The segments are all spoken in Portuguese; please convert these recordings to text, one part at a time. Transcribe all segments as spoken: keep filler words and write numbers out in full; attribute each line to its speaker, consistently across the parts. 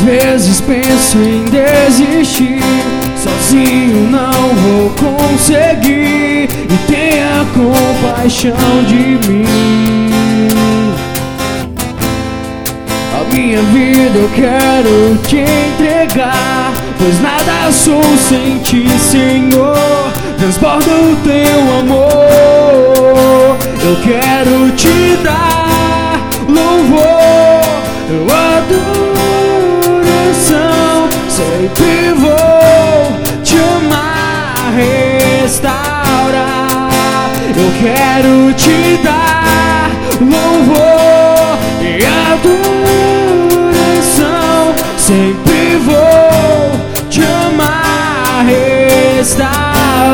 Speaker 1: Às vezes penso em desistir, sozinho não vou conseguir, e tenha compaixão de mim. A minha vida eu quero te entregar, pois nada sou sem ti, Senhor. Transborda o teu amor, eu quero te dar louvor, eu adoração. Sempre vou te amar, restaurar. Eu quero te dar louvor e adoração. Sempre vou te amar, restaurar.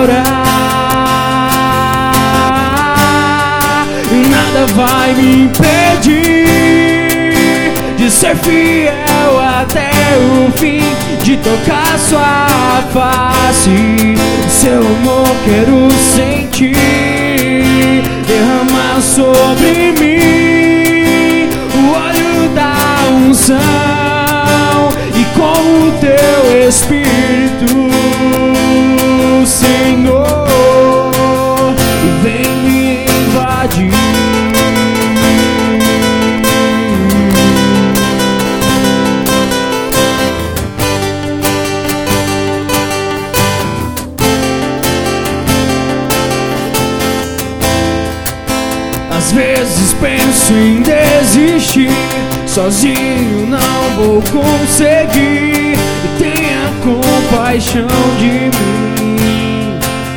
Speaker 1: Nada vai me impedir de ser fiel até o fim, de tocar sua face. Seu amor quero sentir, derramar sobre mim o óleo da unção, e com o teu Espírito, Senhor, vem me invadir. Às vezes penso em desistir, sozinho não vou conseguir, e tenha compaixão de mim.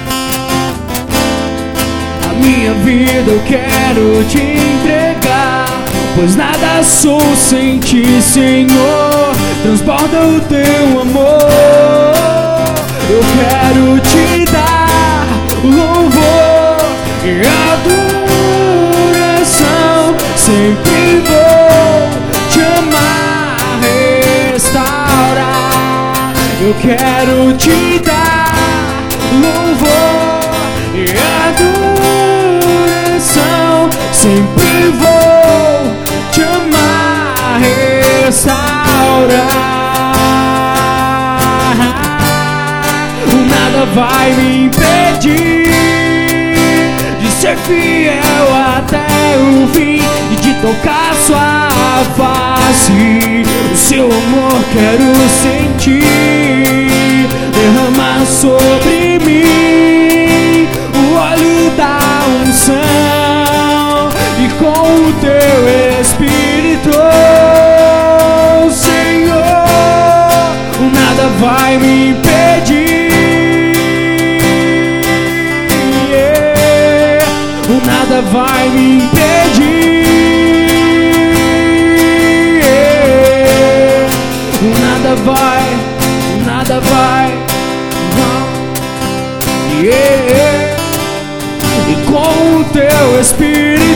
Speaker 1: A minha vida eu quero te entregar, pois nada sou sem ti, Senhor. Transborda o teu amor, eu quero te dar louvor e adoração. Sempre vou te amar, restaurar. Eu quero te dar louvor e adoração. Sempre vou te amar, restaurar. Nada vai me impedir de ser fiel até o fim, e de tocar sua face. O seu amor quero sentir, derramar sobre mim o óleo da unção, e com o teu Espírito, Senhor, nada vai me impedir. Nada vai me impedir, nada vai, nada vai, não. Yeah. E com o teu Espírito,